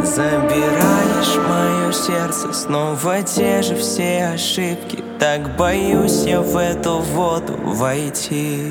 Забираешь мое сердце, снова те же все ошибки. Так боюсь я в эту воду войти.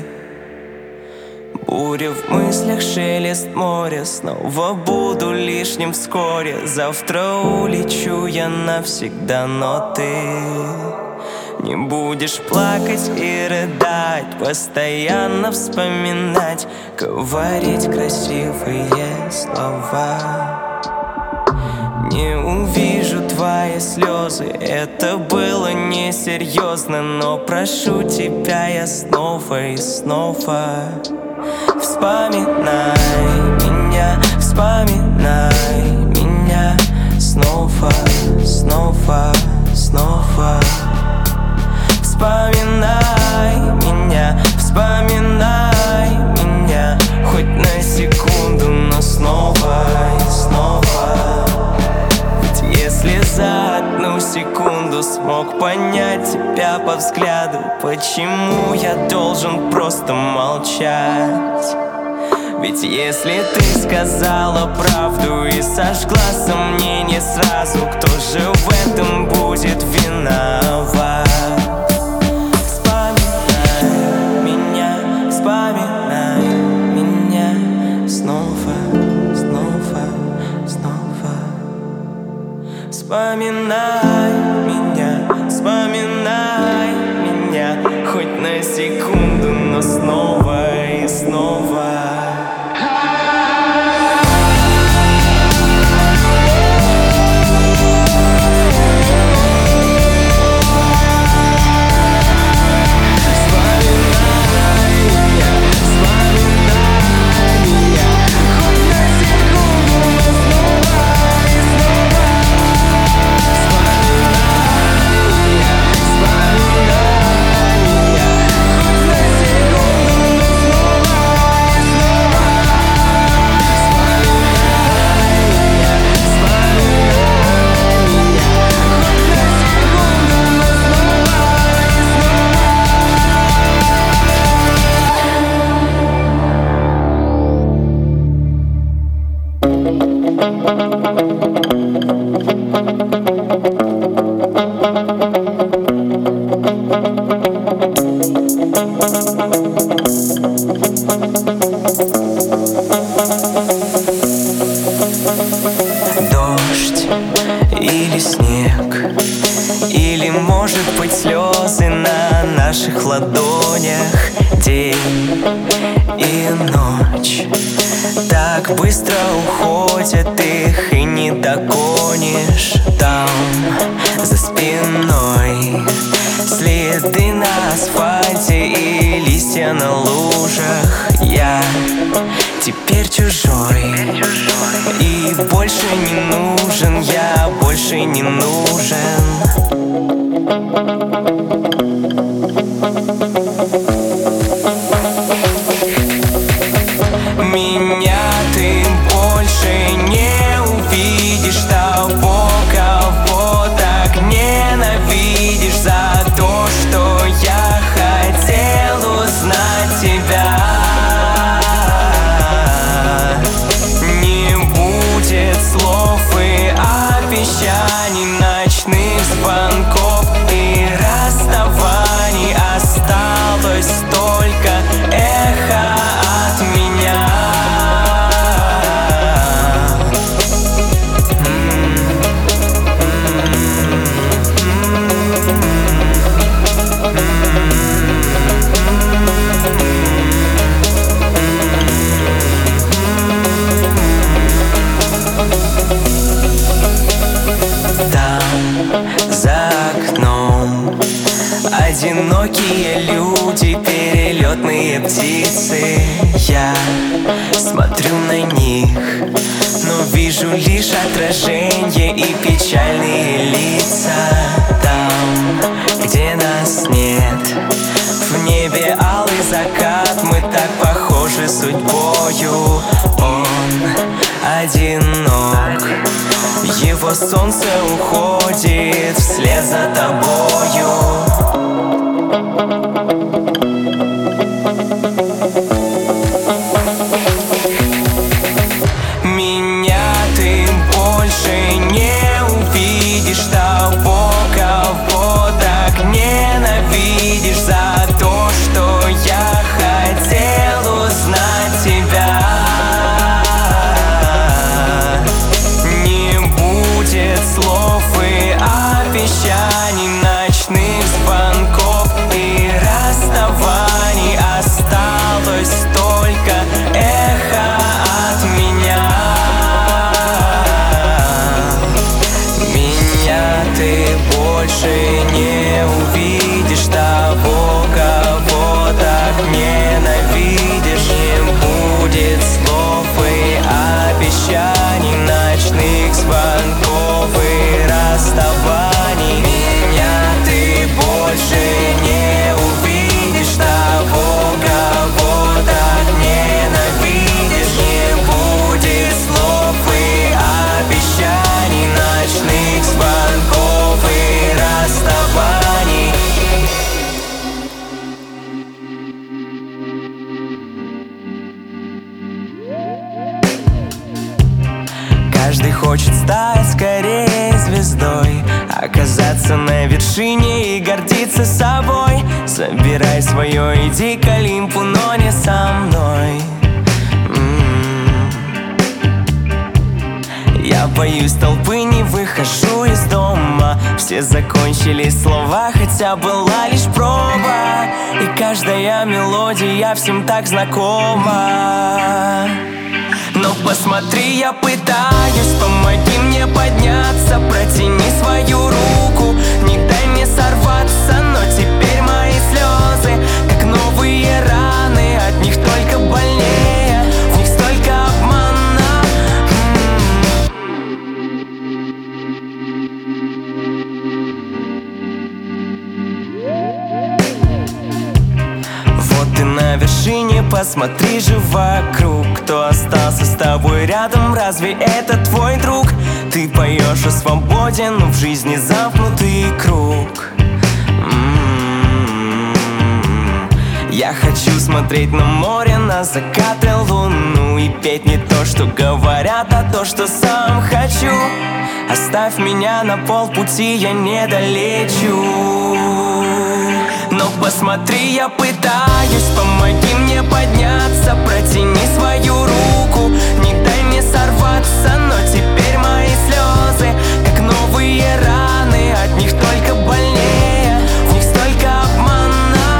Буря в мыслях, шелест моря. Снова буду лишним вскоре. Завтра улечу я навсегда, но ты не будешь плакать и рыдать, постоянно вспоминать, говорить красивые слова. Не увижу твои слезы, это было несерьезно, но прошу тебя я снова и снова. Вспоминай меня, вспоминай меня снова, снова, снова. Вспоминай меня, вспоминай меня, хоть на секунду, но снова и снова. Ведь если за одну секунду смог понять тебя по взгляду, почему я должен просто молчать? Ведь если ты сказала правду и сожгла сомнения сразу, кто же в этом будет виноват? Вспоминай меня, вспоминай меня снова, снова, снова. Вспоминай меня, вспоминай меня, хоть на секунду, но снова и снова. Дождь или снег, или, может быть, слезы на наших ладонях. День и ночь так быстро уходят, их и не догонишь. Там, за спиной, следы на асфальте и листья на лужах. Я теперь чужой и больше не нужен, я больше не нужен. Меня ты больше не увидишь, того, кого так ненавидишь, за то, что я хотел узнать тебя. Не будет слов и обещаний, ночных звонков и расставаний. Осталось только эхо от меня. Там, за окном, одинокие люди, перелетные птицы. Я смотрю на них, но вижу лишь отражение и печальные лица. Там, где нас нет, в небе алый закат, мы так похожи судьбою. Он одинок, его солнце уходит вслед за тобою. Меня ты больше вершине и гордиться собой. Забирай свое, иди к Олимпу, но не со мной. Я боюсь толпы, не выхожу из дома. Все закончили слова, хотя была лишь проба. И каждая мелодия всем так знакома. Но посмотри, я пытаюсь, помоги мне подняться. Протяни свою руку, не дай мне сорваться. Но теперь мои слезы, как новые раны. От них только больнее, в них столько обмана. Вот ты на вершине, посмотри же вокруг. Кто остался с тобой рядом, разве это твой друг? Ты поешь о свободе, но в жизни замкнутый круг. Я хочу смотреть на море, на закат и луну. И петь не то, что говорят, а то, что сам хочу. Оставь меня на полпути, я не долечу. Но посмотри, я пытаюсь, помоги мне подняться. Протяни свою руку, не дай мне сорваться. Но теперь мои слезы, как новые раны. От них только больнее, в них столько обмана.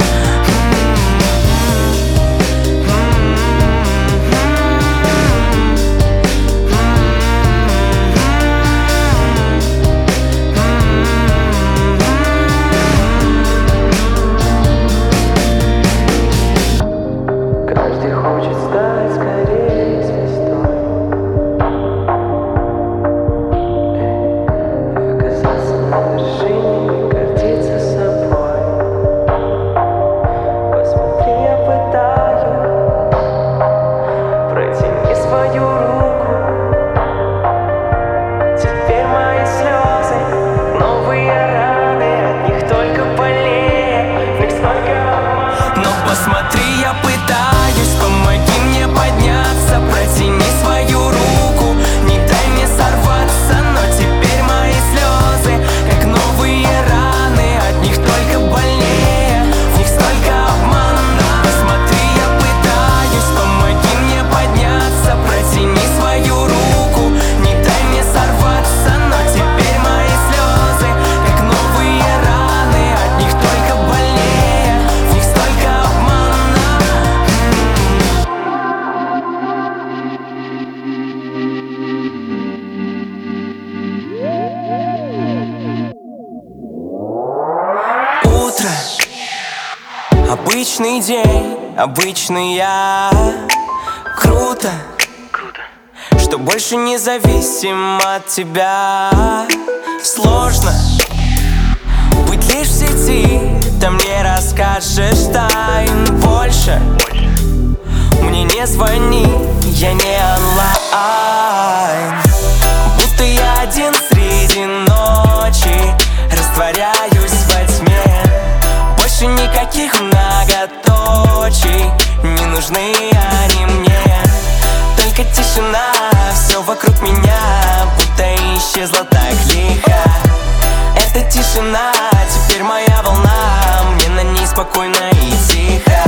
Обычный день, обычный я. Круто, что больше не зависим от тебя. Сложно быть лишь в сети, там не расскажешь тайн больше. Мне не звони, я не онлайн. Будто я один среди ночи, растворяюсь во тьме. Больше никаких многоточий, не нужны они мне. Только тишина, все вокруг меня будто исчезла так лихо. Эта тишина теперь моя волна, мне на ней спокойно и тихо.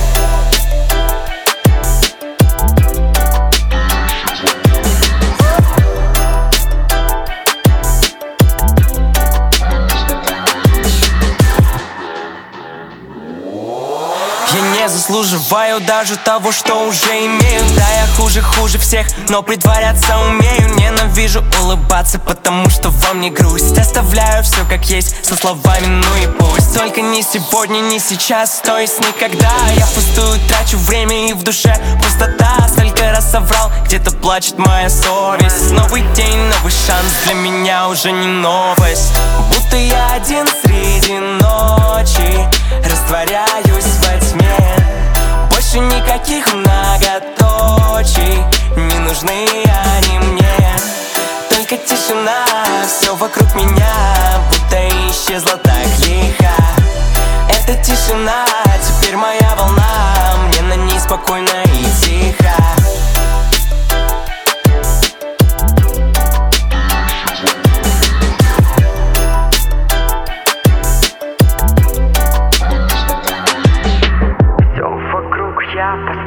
Я не заслуживаю даже того, что уже имею. Да, я хуже всех, но притворяться умею. Ненавижу улыбаться, потому что во мне грусть. Оставляю все как есть, со словами ну и пусть. Только не сегодня, не сейчас, то есть никогда. Я впустую трачу время и в душе пустота. Столько раз соврал, где-то плачет моя совесть. Новый день, новый шанс, для меня уже не новость. Будто я один среди ночи, растворяюсь во тьме. Больше никаких многоточий, не нужны они мне. Только тишина, все вокруг меня будто исчезла так лихо. Эта тишина теперь моя волна, мне на ней спокойно и тихо.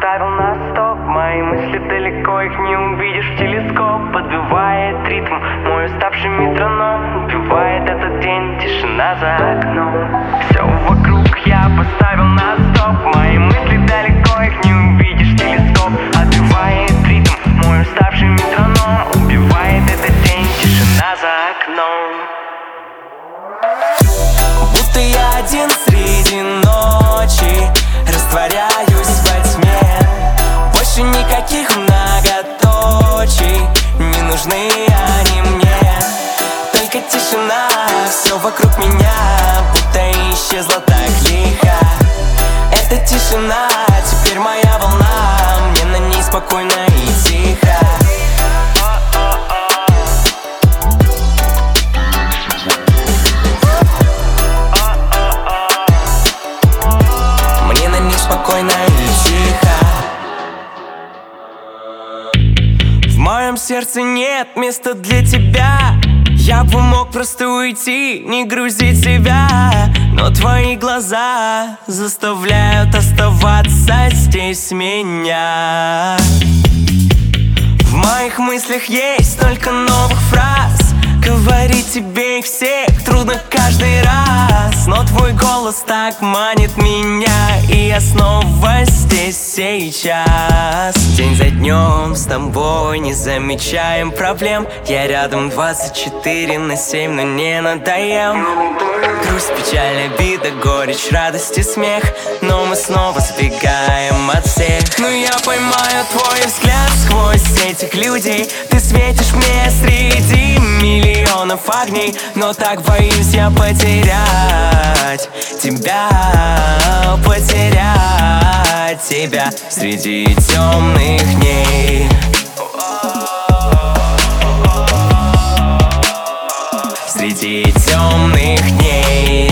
поставил на стоп. Мои мысли далеко, их не увидишь в телескоп. Подбивает ритм мой уставший метроном. Убивает этот день тишина за окном. Все вокруг я поставил на стоп. Мои мысли далеко, их не увидишь в телескоп. Отбивает ритм мой уставший метроном. Убивает этот день тишина за окном. Будто я один среди ночи, растворяюсь во тьме. Больше никаких многоточий, не нужны они мне. Только тишина, все вокруг меня будто исчезла так лихо. Эта тишина теперь моя волна, мне на ней спокойно и тихо. Мне на ней спокойно и тихо. В моем сердце нет места для тебя. Я бы мог просто уйти, не грузить себя, но твои глаза заставляют оставаться здесь меня. В моих мыслях есть столько новых фраз, говорить тебе их всех трудно каждый раз. Но твой голос так манит меня, и я снова здесь сейчас. День за днем с тобой не замечаем проблем. Я рядом 24/7, но не надоем. Грусть, печаль, обида, горечь, радость и смех, но мы снова сбегаем от всех. Но я поймаю твой взгляд сквозь этих людей. Ты светишь мне среди миллионов огней, но так боюсь я потерять тебя, потерять тебя среди темных дней. Среди темных дней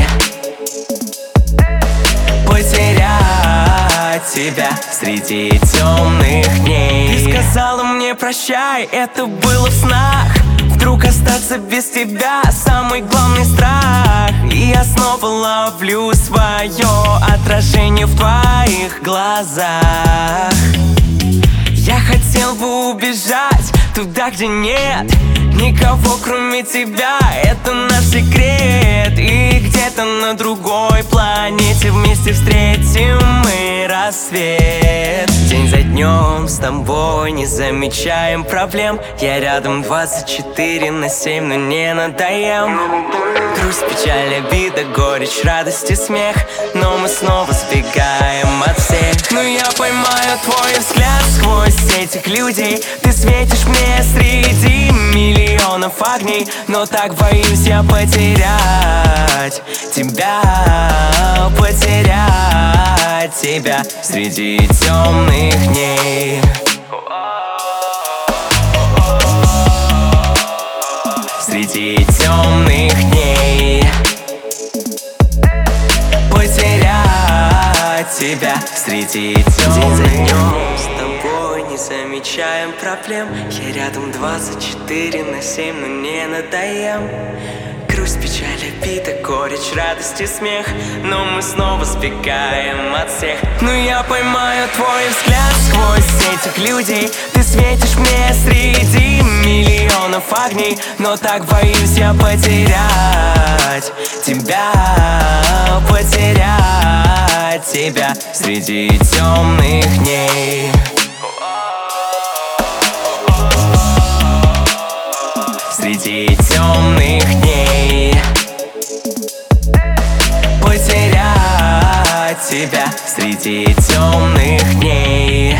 потерять тебя среди темных дней. Ты сказала мне прощай, это было в снах. Вдруг остаться без тебя самый главный страх. И я снова ловлю свое отражение в твоих глазах. Я хотел бы убежать туда, где нет никого, кроме тебя. Это наш секрет. И где-то на другой планете вместе встретим мы рассвет. День за днем с тобой не замечаем проблем. Я рядом 24/7, но не надоем. Грусть, печаль, обида, горечь, радость и смех, но мы снова сбегаем от всех. Но я поймаю твой взгляд сквозь этих людей. Ты светишь мне среди миллионов огней, но так боюсь я потерять тебя, потерять тебя среди темных дней. Среди темных дней потерять тебя среди темных дней. С тобой не замечаем проблем. Я рядом 24/7, но не надоем. Грусть, печаль, обида, горечь, радость и смех, но мы снова сбегаем от всех. Но я поймаю твой взгляд сквозь этих людей. Ты светишь мне среди миллионов огней, но так боюсь я потерять тебя, потерять тебя среди темных дней. Среди темных дней потерять тебя среди темных дней.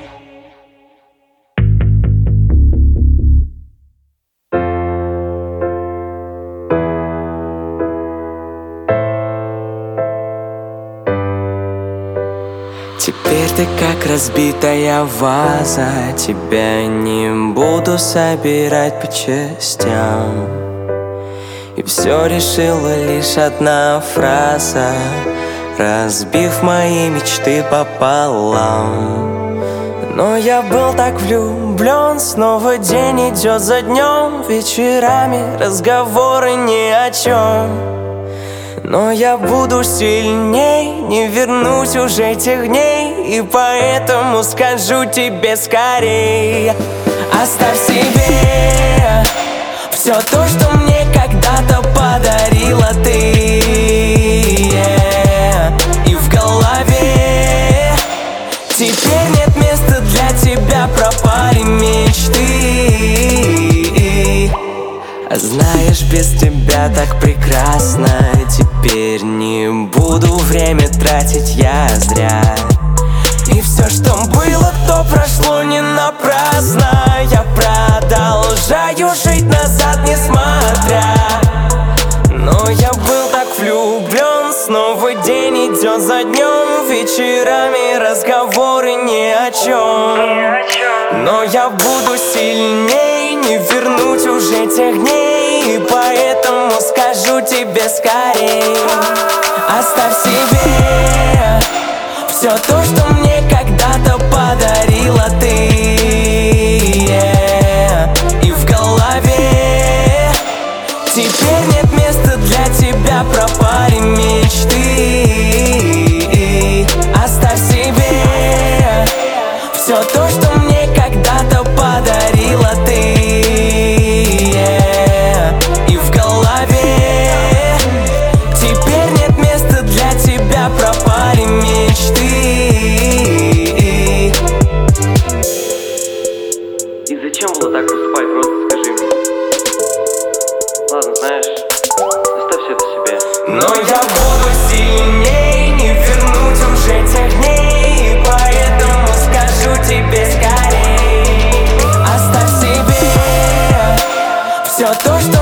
Теперь ты как разбитая ваза, тебя не буду собирать по частям. И все решила лишь одна фраза, разбив мои мечты пополам. Но я был так влюблен, снова день идет за днем, вечерами разговоры ни о чем. Но я буду сильней, не вернусь уже тех дней. и поэтому скажу тебе скорей: оставь себе все то, что мне когда-то подарила ты. И в голове теперь нет места для тебя, пропали мечты. Знаешь, без тебя так прекрасно. Теперь не буду время тратить я зря. И все, что было, то прошло не напрасно. Я продолжаю жить назад, не смотря. Но я был так влюблен. Снова день идет за днем, вечерами разговоры ни о чем. Но я буду сильней, не вернуть уже тех дней, и поэтому скажу тебе скорей: оставь себе все то, что мне когда-то подарила ты. И в голове теперь нет места для тебя, пропали мечты. Оставь себе все то, что мне когда-то подарила ты. И в голове теперь нет места для тебя, пропали мечты. И зачем было так поступать, просто скажи мне. Ладно, знаешь, оставь все это себе. Но я буду сильней, не вернуть уже тех дней, и поэтому скажу тебе скорей: оставь себе все то, что